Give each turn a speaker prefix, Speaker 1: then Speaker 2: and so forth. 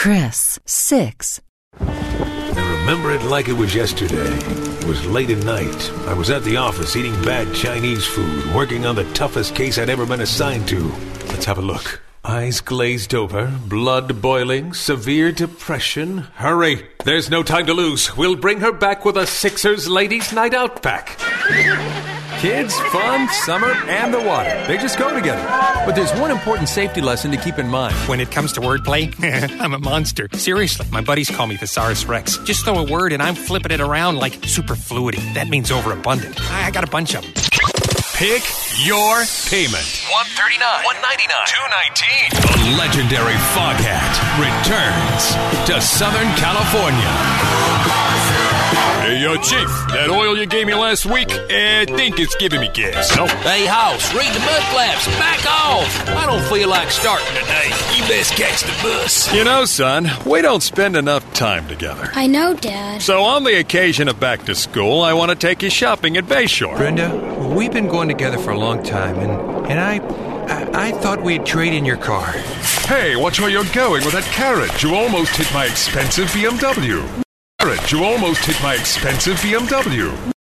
Speaker 1: Chris, 6.
Speaker 2: I remember it like it was yesterday. It was late at night. I was at the office eating bad Chinese food, working on the toughest case I'd ever been assigned to. Let's have a look. Eyes glazed over, blood boiling, severe depression. Hurry! There's no time to lose. We'll bring her back with a Sixers Ladies Night Out pack.
Speaker 3: Kids, fun, summer, and the water. They just go together. But there's one important safety lesson to keep in mind.
Speaker 4: When it comes to wordplay, I'm a monster. Seriously, my buddies call me Thesaurus Rex. Just throw a word and I'm flipping it around like superfluity. That means overabundant. I got a bunch of them.
Speaker 2: Pick your payment.
Speaker 5: $139, $199, $219.
Speaker 2: The legendary Foghat returns to Southern California.
Speaker 6: Hey, Chief, that oil you gave me last week, I think it's giving me gas. No?
Speaker 5: Hey, Hoss, read the mud flaps. Back off. I don't feel like starting today. You best catch the bus.
Speaker 6: You know, son, we don't spend enough time together.
Speaker 7: I know, Dad.
Speaker 6: So on the occasion of back to school, I want to take you shopping at Bayshore.
Speaker 3: Brenda, we've been going together for a long time, and I thought we'd trade in your car.
Speaker 8: Hey, watch where you're going with that carriage. You almost hit my expensive BMW. You almost hit my expensive BMW.